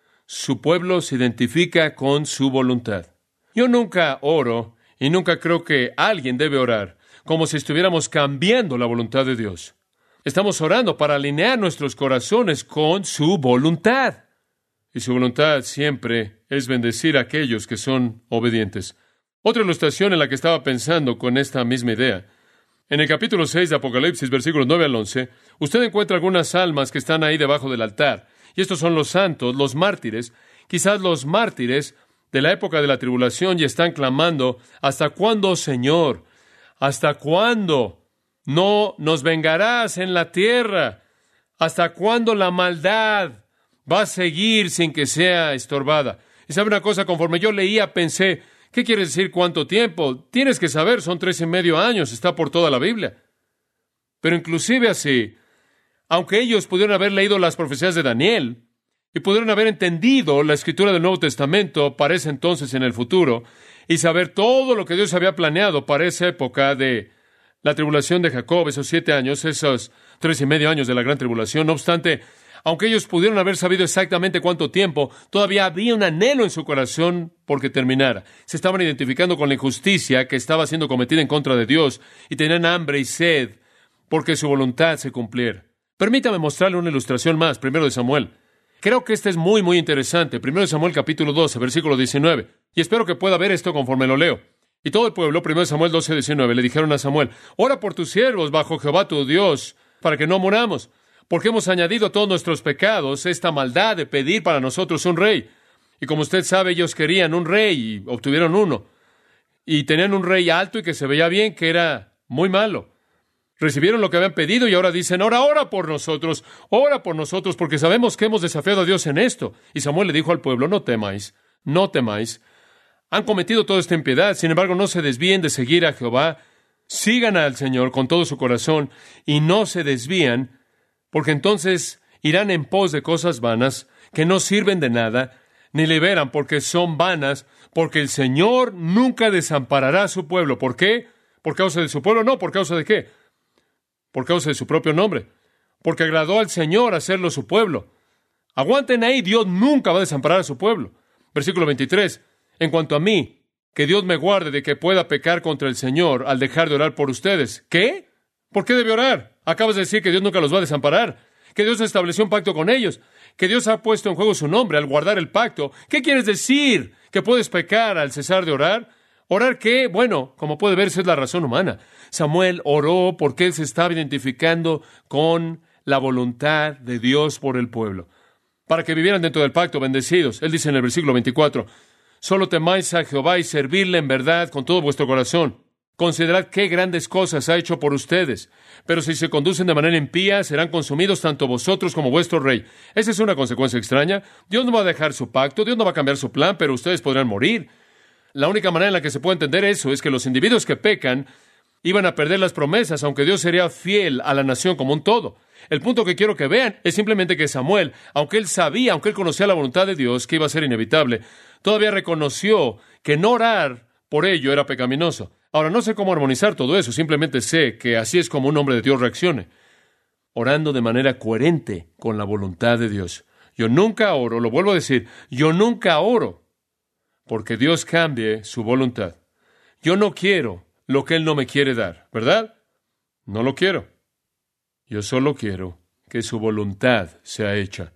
S2: su pueblo se identifica con su voluntad. Yo nunca oro y nunca creo que alguien debe orar como si estuviéramos cambiando la voluntad de Dios. Estamos orando para alinear nuestros corazones con su voluntad. Y su voluntad siempre es bendecir a aquellos que son obedientes. Otra ilustración en la que estaba pensando con esta misma idea. En el capítulo 6 de Apocalipsis, versículos 9 al 11, usted encuentra algunas almas que están ahí debajo del altar. Y estos son los santos, los mártires, quizás los mártires de la época de la tribulación, y están clamando, ¿hasta cuándo, Señor? ¿Hasta cuándo no nos vengarás en la tierra? ¿Hasta cuándo la maldad va a seguir sin que sea estorbada? Y sabe una cosa, conforme yo leía, pensé, ¿qué quiere decir cuánto tiempo? Tienes que saber, son 3.5 años, está por toda la Biblia. Pero inclusive así, aunque ellos pudieron haber leído las profecías de Daniel y pudieron haber entendido la escritura del Nuevo Testamento para ese entonces en el futuro y saber todo lo que Dios había planeado para esa época de la tribulación de Jacob, esos 7 años, esos 3.5 años de la gran tribulación, no obstante, Aunque ellos pudieron haber sabido exactamente cuánto tiempo, todavía había un anhelo en su corazón porque terminara. Se estaban identificando con la injusticia que estaba siendo cometida en contra de Dios y tenían hambre y sed porque su voluntad se cumpliera. Permítame mostrarle una ilustración más, primero de Samuel. Creo que este es muy, muy interesante. Primero de Samuel capítulo 12, versículo 19. Y espero que pueda ver esto conforme lo leo. Y todo el pueblo, primero de Samuel 12, 19, le dijeron a Samuel: ora por tus siervos bajo Jehová tu Dios, para que no moramos, porque hemos añadido a todos nuestros pecados esta maldad de pedir para nosotros un rey. Y como usted sabe, ellos querían un rey y obtuvieron uno. Y tenían un rey alto y que se veía bien, que era muy malo. Recibieron lo que habían pedido y ahora dicen: ora por nosotros, porque sabemos que hemos desafiado a Dios en esto. Y Samuel le dijo al pueblo: no temáis. Han cometido toda esta impiedad, sin embargo no se desvíen de seguir a Jehová. Sigan al Señor con todo su corazón y no se desvían, porque entonces irán en pos de cosas vanas que no sirven de nada, ni liberan porque son vanas, porque el Señor nunca desamparará a su pueblo. ¿Por qué? ¿Por causa de su pueblo? No, ¿por causa de qué? Por causa de su propio nombre. Porque agradó al Señor hacerlo su pueblo. Aguanten ahí, Dios nunca va a desamparar a su pueblo. Versículo 23. En cuanto a mí, que Dios me guarde de que pueda pecar contra el Señor al dejar de orar por ustedes. ¿Qué? ¿Por qué debe orar? Acabas de decir que Dios nunca los va a desamparar, que Dios estableció un pacto con ellos, que Dios ha puesto en juego su nombre al guardar el pacto. ¿Qué quieres decir? ¿Que puedes pecar al cesar de orar? ¿Orar qué? Bueno, como puede verse, es la razón humana. Samuel oró porque él se estaba identificando con la voluntad de Dios por el pueblo, para que vivieran dentro del pacto bendecidos. Él dice en el versículo 24, solo temáis a Jehová y servidle en verdad con todo vuestro corazón. Considerad qué grandes cosas ha hecho por ustedes. Pero si se conducen de manera impía, serán consumidos tanto vosotros como vuestro rey. Esa es una consecuencia extraña. Dios no va a dejar su pacto, Dios no va a cambiar su plan, pero ustedes podrán morir. La única manera en la que se puede entender eso es que los individuos que pecan iban a perder las promesas, aunque Dios sería fiel a la nación como un todo. El punto que quiero que vean es simplemente que Samuel, aunque él conocía la voluntad de Dios, que iba a ser inevitable, todavía reconoció que no orar por ello era pecaminoso. Ahora, no sé cómo armonizar todo eso, simplemente sé que así es como un hombre de Dios reaccione, orando de manera coherente con la voluntad de Dios. Yo nunca oro, lo vuelvo a decir, yo nunca oro porque Dios cambie su voluntad. Yo no quiero lo que Él no me quiere dar, ¿verdad? No lo quiero. Yo solo quiero que su voluntad sea hecha.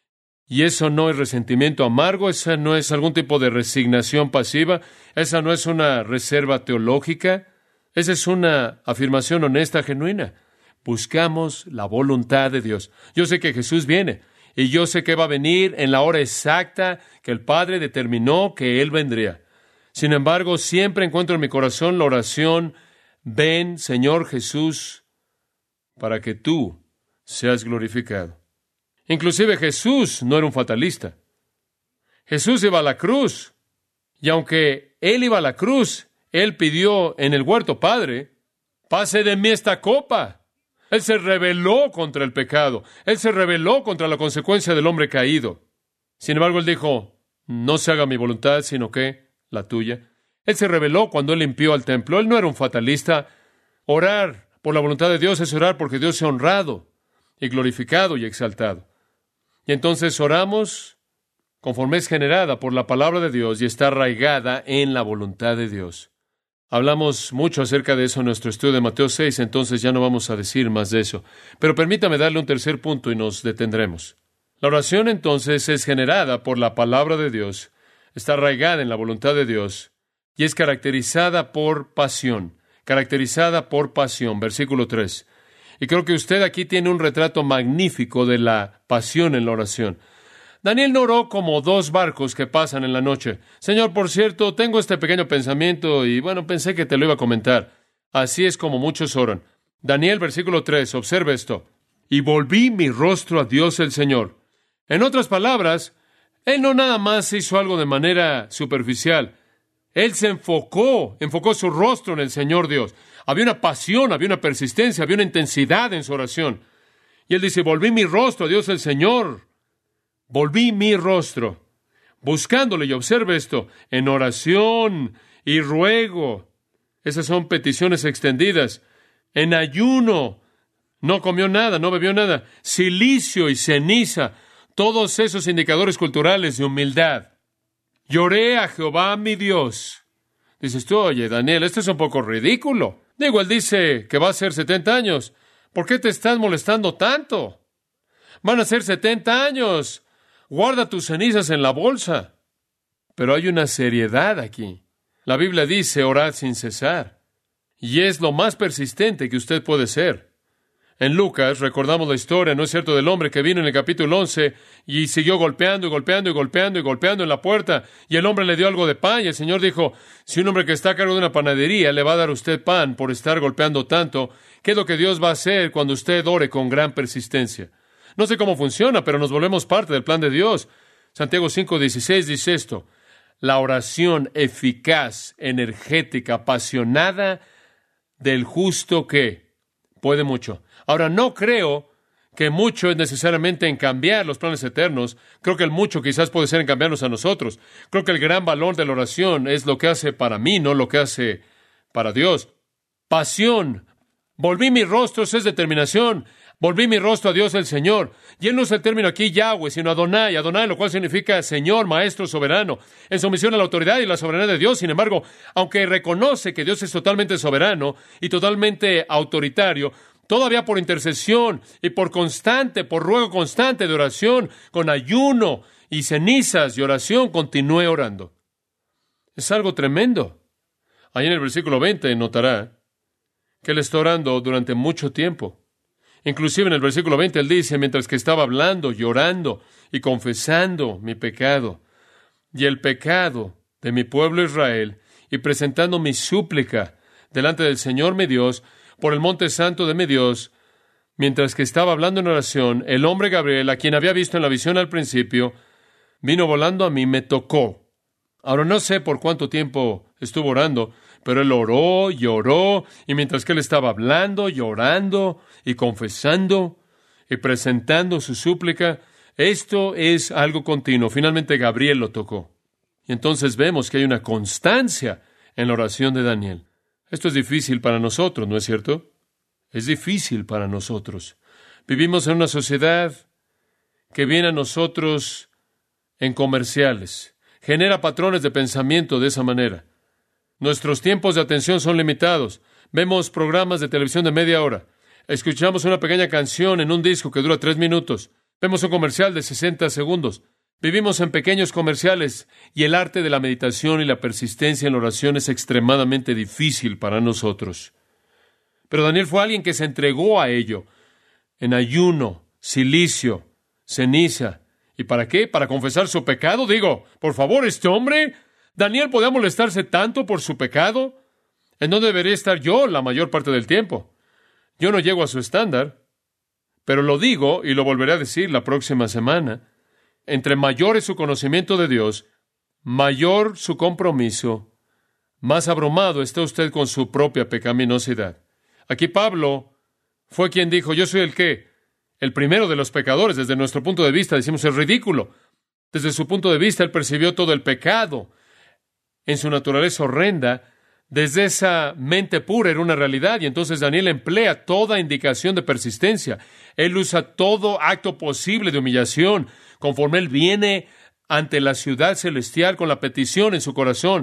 S2: Y eso no es resentimiento amargo, esa no es algún tipo de resignación pasiva, esa no es una reserva teológica, esa es una afirmación honesta, genuina. Buscamos la voluntad de Dios. Yo sé que Jesús viene, y yo sé que va a venir en la hora exacta que el Padre determinó que Él vendría. Sin embargo, siempre encuentro en mi corazón la oración: ven, Señor Jesús, para que tú seas glorificado. Inclusive Jesús no era un fatalista. Jesús iba a la cruz, y aunque Él iba a la cruz, Él pidió en el huerto: Padre, pase de mí esta copa. Él se rebeló contra el pecado. Él se rebeló contra la consecuencia del hombre caído. Sin embargo, Él dijo: no se haga mi voluntad, sino que la tuya. Él se rebeló cuando Él limpió al templo. Él no era un fatalista. Orar por la voluntad de Dios es orar porque Dios sea honrado y glorificado y exaltado. Y entonces oramos conforme es generada por la palabra de Dios y está arraigada en la voluntad de Dios. Hablamos mucho acerca de eso en nuestro estudio de Mateo 6, entonces ya no vamos a decir más de eso. Pero permítame darle un tercer punto y nos detendremos. La oración entonces es generada por la palabra de Dios, está arraigada en la voluntad de Dios y es caracterizada por pasión. Versículo 3. Y creo que usted aquí tiene un retrato magnífico de la pasión en la oración. Daniel no oró como dos barcos que pasan en la noche. Señor, por cierto, tengo este pequeño pensamiento y pensé que te lo iba a comentar. Así es como muchos oran. Daniel, versículo 3, observe esto. Y volví mi rostro a Dios el Señor. En otras palabras, Él no nada más hizo algo de manera superficial. Él se enfocó su rostro en el Señor Dios. Había una pasión, había una persistencia, había una intensidad en su oración. Y Él dice: volví mi rostro a Dios el Señor. Volví mi rostro, buscándole, y observe esto, en oración y ruego. Esas son peticiones extendidas. En ayuno, No comió nada, no bebió nada. Silicio y ceniza, todos esos indicadores culturales de humildad. Lloré a Jehová mi Dios. Dices tú, oye, Daniel, esto es un poco ridículo. Digo, él dice que va a ser 70 años. ¿Por qué te estás molestando tanto? Van a ser 70 años. Guarda tus cenizas en la bolsa. Pero hay una seriedad aquí. La Biblia dice, orad sin cesar. Y es lo más persistente que usted puede ser. En Lucas recordamos la historia, ¿no es cierto?, del hombre que vino en el capítulo 11 y siguió golpeando y golpeando y golpeando y golpeando en la puerta, y el hombre le dio algo de pan, y el Señor dijo, si un hombre que está a cargo de una panadería le va a dar a usted pan por estar golpeando tanto, ¿qué es lo que Dios va a hacer cuando usted ore con gran persistencia? No sé cómo funciona, pero nos volvemos parte del plan de Dios. Santiago 5:16 dice esto, la oración eficaz, energética, apasionada del justo que puede mucho. Ahora, no creo que mucho es necesariamente en cambiar los planes eternos. Creo que el mucho quizás puede ser en cambiarnos a nosotros. Creo que el gran valor de la oración es lo que hace para mí, no lo que hace para Dios. Pasión. Volví mi rostro, eso es determinación. Volví mi rostro a Dios el Señor. Y Él no usa el término aquí Yahweh, sino Adonai. Adonai, lo cual significa Señor, Maestro, Soberano. En sumisión a la autoridad y la soberanía de Dios. Sin embargo, aunque reconoce que Dios es totalmente soberano y totalmente autoritario, todavía por intercesión y por ruego constante de oración, con ayuno y cenizas y oración, continúe orando. Es algo tremendo. Ahí en el versículo 20 notará que él está orando durante mucho tiempo. Inclusive en el versículo 20 él dice, mientras que estaba hablando, llorando y confesando mi pecado y el pecado de mi pueblo Israel y presentando mi súplica delante del Señor mi Dios, por el monte santo de mi Dios, mientras que estaba hablando en oración, el hombre Gabriel, a quien había visto en la visión al principio, vino volando a mí, me tocó. Ahora no sé por cuánto tiempo estuvo orando, pero él oró y oró, y mientras que él estaba hablando, llorando y confesando y presentando su súplica, esto es algo continuo. Finalmente Gabriel lo tocó. Y entonces vemos que hay una constancia en la oración de Daniel. Esto es difícil para nosotros, ¿no es cierto? Es difícil para nosotros. Vivimos en una sociedad que viene a nosotros en comerciales. Genera patrones de pensamiento de esa manera. Nuestros tiempos de atención son limitados. Vemos programas de televisión de media hora. Escuchamos una pequeña canción en un disco que dura 3 minutos. Vemos un comercial de 60 segundos. Vivimos en pequeños comerciales y el arte de la meditación y la persistencia en la oración es extremadamente difícil para nosotros. Pero Daniel fue alguien que se entregó a ello, en ayuno, cilicio, ceniza. ¿Y para qué? ¿Para confesar su pecado? Digo, por favor, este hombre, ¿Daniel podía molestarse tanto por su pecado? ¿En dónde debería estar yo la mayor parte del tiempo? Yo no llego a su estándar, pero lo digo y lo volveré a decir la próxima semana. Entre mayor es su conocimiento de Dios, mayor su compromiso, más abrumado está usted con su propia pecaminosidad. Aquí Pablo fue quien dijo, yo soy el primero de los pecadores. Desde nuestro punto de vista decimos es ridículo. Desde su punto de vista él percibió todo el pecado en su naturaleza horrenda. Desde esa mente pura era una realidad, y entonces Daniel emplea toda indicación de persistencia. Él usa todo acto posible de humillación, conforme él viene ante la ciudad celestial con la petición en su corazón.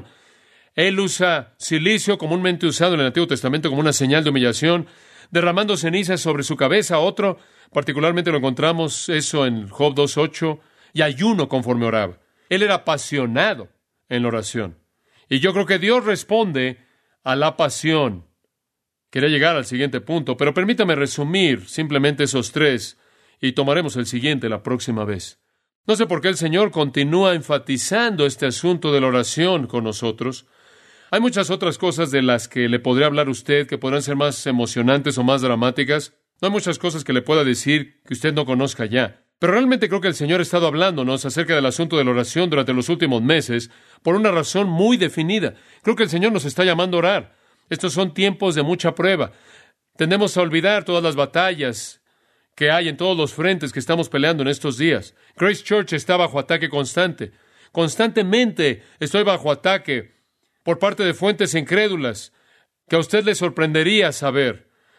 S2: Él usa silicio, comúnmente usado en el Antiguo Testamento como una señal de humillación, derramando cenizas sobre su cabeza. Otro, particularmente lo encontramos eso en Job 2:8, y ayuno conforme oraba. Él era apasionado en la oración. Y yo creo que Dios responde a la pasión. Quería llegar al siguiente punto, pero permítame resumir simplemente esos 3 y tomaremos el siguiente la próxima vez. No sé por qué el Señor continúa enfatizando este asunto de la oración con nosotros. Hay muchas otras cosas de las que le podría hablar usted que podrán ser más emocionantes o más dramáticas. No hay muchas cosas que le pueda decir que usted no conozca ya. Pero realmente creo que el Señor ha estado hablándonos acerca del asunto de la oración durante los últimos meses por una razón muy definida. Creo que el Señor nos está llamando a orar. Estos son tiempos de mucha prueba. Tendemos a olvidar todas las batallas que hay en todos los frentes que estamos peleando en estos días. Grace Church está bajo ataque constante. Constantemente estoy bajo ataque por parte de fuentes incrédulas que a usted le sorprendería saber.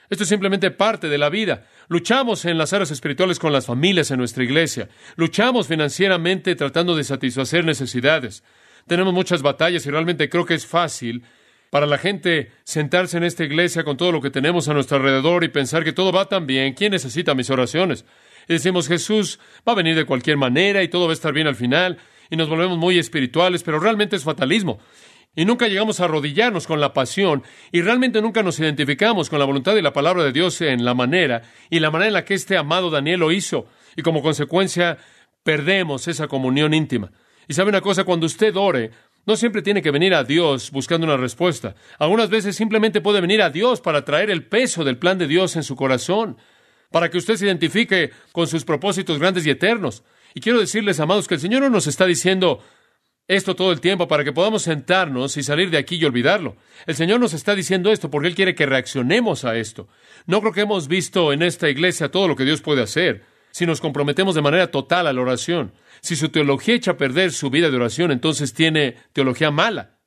S2: Esto es simplemente parte de la vida. Luchamos en las áreas espirituales con las familias en nuestra iglesia. Luchamos financieramente tratando de satisfacer necesidades. Tenemos muchas batallas y realmente creo que es fácil para la gente sentarse en esta iglesia con todo lo que tenemos a nuestro alrededor y pensar que todo va tan bien. ¿Quién necesita mis oraciones? Y decimos, Jesús va a venir de cualquier manera y todo va a estar bien al final. Y nos volvemos muy espirituales, pero realmente es fatalismo. Y nunca llegamos a arrodillarnos con la pasión y realmente nunca nos identificamos con la voluntad y la palabra de Dios en la manera en la que este amado Daniel lo hizo. Y como consecuencia, perdemos esa comunión íntima. Y sabe una cosa, cuando usted ore, no siempre tiene que venir a Dios buscando una respuesta. Algunas veces simplemente puede venir a Dios para traer el peso del plan de Dios en su corazón, para que usted se identifique con sus propósitos grandes y eternos. Y quiero decirles, amados, que el Señor no nos está diciendo esto todo el tiempo para que podamos sentarnos y salir de aquí y olvidarlo. El Señor nos está diciendo esto porque Él quiere que reaccionemos a esto. No creo que hemos visto en esta iglesia todo lo que Dios puede hacer si nos comprometemos de manera total a la oración. Si su teología echa a perder su vida de oración, entonces tiene teología mala.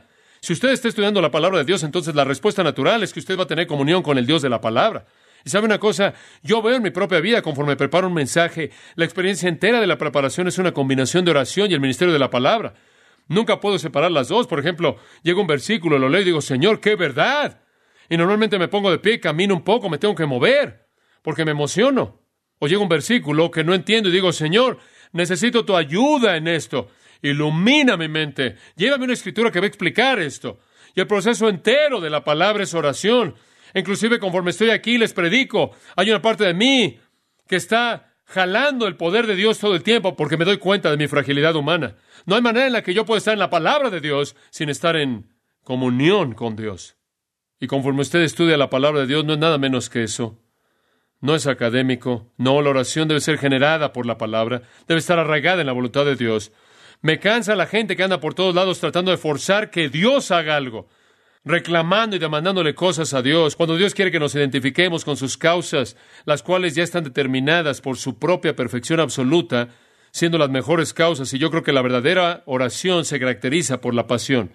S2: Si usted está estudiando la palabra de Dios, entonces la respuesta natural es que usted va a tener comunión con el Dios de la palabra. Y sabe una cosa, yo veo en mi propia vida conforme preparo un mensaje, la experiencia entera de la preparación es una combinación de oración y el ministerio de la palabra. Nunca puedo separar las dos. Por ejemplo, llega un versículo, lo leo y digo, Señor, ¡qué verdad! Y normalmente me pongo de pie, camino un poco, me tengo que mover, porque me emociono. O llega un versículo que no entiendo y digo, Señor, necesito tu ayuda en esto. Ilumina mi mente. Llévame una escritura que va a explicar esto. Y el proceso entero de la palabra es oración. Inclusive conforme estoy aquí les predico, hay una parte de mí que está jalando el poder de Dios todo el tiempo porque me doy cuenta de mi fragilidad humana. No hay manera en la que yo pueda estar en la palabra de Dios sin estar en comunión con Dios. Y conforme usted estudia la palabra de Dios, no es nada menos que eso. No es académico. No, la oración debe ser generada por la palabra. Debe estar arraigada en la voluntad de Dios. Me cansa la gente que anda por todos lados tratando de forzar que Dios haga algo, reclamando y demandándole cosas a Dios, cuando Dios quiere que nos identifiquemos con sus causas, las cuales ya están determinadas por su propia perfección absoluta, siendo las mejores causas. Y yo creo que la verdadera oración se caracteriza por la pasión.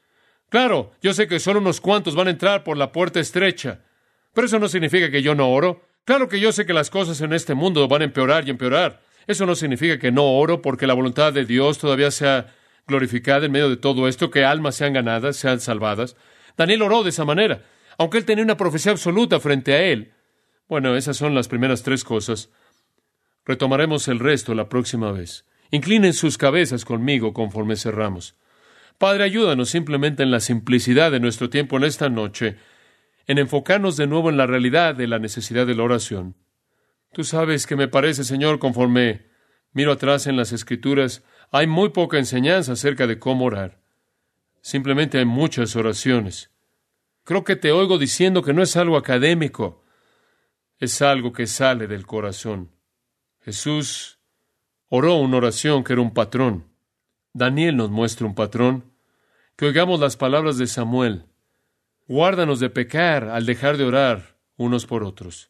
S2: Claro, yo sé que solo unos cuantos van a entrar por la puerta estrecha, pero eso no significa que yo no oro. Claro que yo sé que las cosas en este mundo van a empeorar y empeorar. Eso no significa que no oro porque la voluntad de Dios todavía sea glorificada en medio de todo esto, que almas sean ganadas, sean salvadas. Daniel oró de esa manera, aunque él tenía una profecía absoluta frente a él. Bueno, esas son las primeras 3 cosas. Retomaremos el resto la próxima vez. Inclinen sus cabezas conmigo conforme cerramos. Padre, ayúdanos simplemente en la simplicidad de nuestro tiempo en esta noche, en enfocarnos de nuevo en la realidad de la necesidad de la oración. Tú sabes que me parece, Señor, conforme miro atrás en las Escrituras, hay muy poca enseñanza acerca de cómo orar. Simplemente hay muchas oraciones. Creo que te oigo diciendo que no es algo académico, es algo que sale del corazón. Jesús oró una oración que era un patrón. Daniel nos muestra un patrón. Que oigamos las palabras de Samuel. Guárdanos de pecar al dejar de orar unos por otros.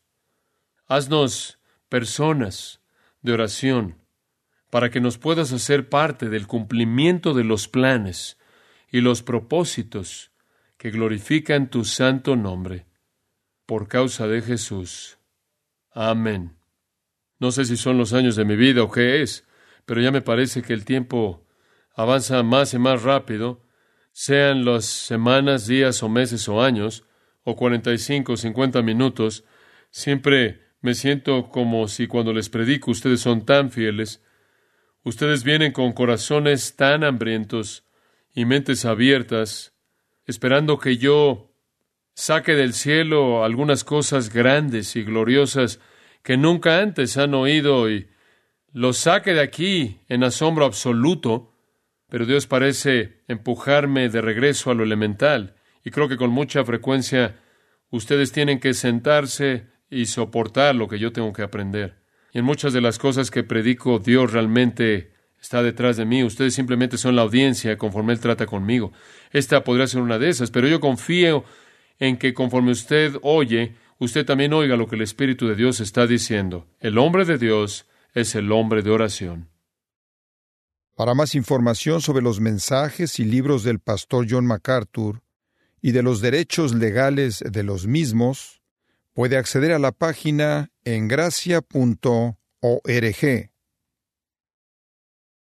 S2: Haznos personas de oración para que nos puedas hacer parte del cumplimiento de los planes y los propósitos que glorifican tu santo nombre. Por causa de Jesús. Amén. No sé si son los años de mi vida o qué es, pero ya me parece que el tiempo avanza más y más rápido, sean las semanas, días o meses o años, o 45 o 50 minutos. Siempre me siento como si cuando les predico ustedes son tan fieles. Ustedes vienen con corazones tan hambrientos y mentes abiertas, esperando que yo saque del cielo algunas cosas grandes y gloriosas que nunca antes han oído y los saque de aquí en asombro absoluto, pero Dios parece empujarme de regreso a lo elemental y creo que con mucha frecuencia ustedes tienen que sentarse y soportar lo que yo tengo que aprender. Y en muchas de las cosas que predico, Dios realmente está detrás de mí. Ustedes simplemente son la audiencia conforme Él trata conmigo. Esta podría ser una de esas, pero yo confío en que conforme usted oye, usted también oiga lo que el Espíritu de Dios está diciendo. El hombre de Dios es el hombre de oración.
S1: Para más información sobre los mensajes y libros del pastor John MacArthur y de los derechos legales de los mismos, Puede acceder a la página en gracia.org.